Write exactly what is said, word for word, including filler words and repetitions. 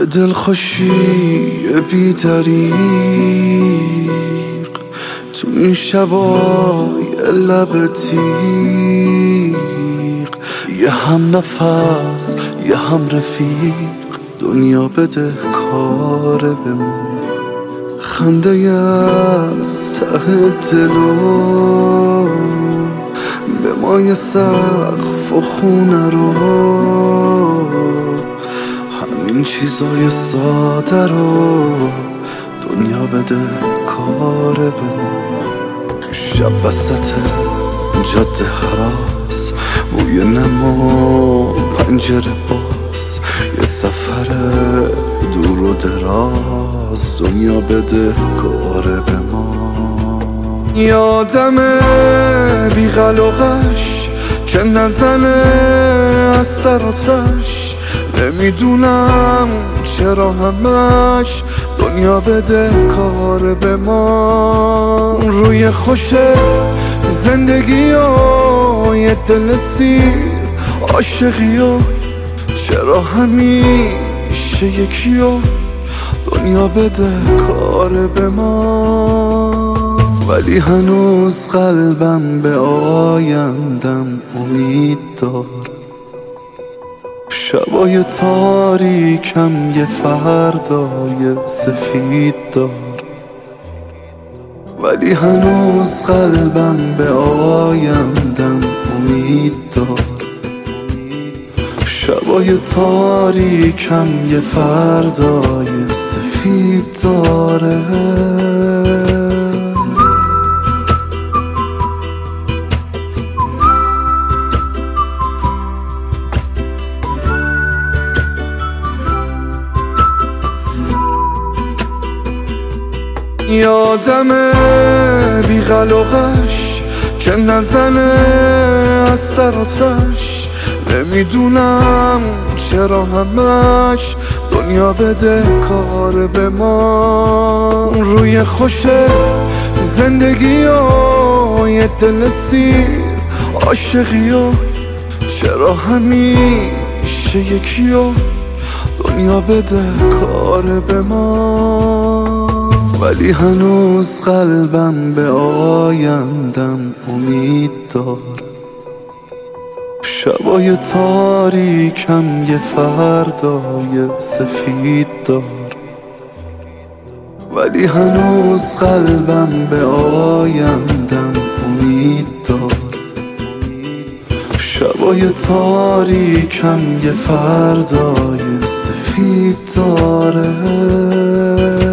دلخوشی بی‌دریغ تو این شبای لب تیغ، یه هم نفس یه هم رفیق، دنیا بده کار بمون. خنده از ته دلو به مای سقف و خونه رو، همین چیزای ساده رو دنیا بده کار بمون. شب وسط جاده هراس، بوی نما پنجره باز، یه سفر دور و دراز، دنیا بده کار به ما. یادمه بی‌قلقش که نزنه از سر آتش، نمیدونم چرا همش دنیا بده کار به ما. روی خوشه زندگی و یه دل سیر عاشقی و چرا همیشه یکی و دنیا بده کار به ما. ولی هنوز قلبم به آیندم امید دار، شبای تاریکم یه فردای سفید دار. ولی هنوز قلبم به آیندم امید دار، شبای تاریکم یه فردای سفید داره. یادمه بی‌قلقش که نزنه از سر آتش، نمیدونم چرا همش دنیا بده کار به ما. روی خوشه زندگی و یه دل سیر عاشقی و چرا همیشه یکی و دنیا بده کار به ما. ولی هنوز قلبم به آیندم امید دار، شبای تاریکم یه فردای سفید دار. ولی هنوز قلبم به آیندم امید دار، شبای تاریکم یه فردای سفید داره.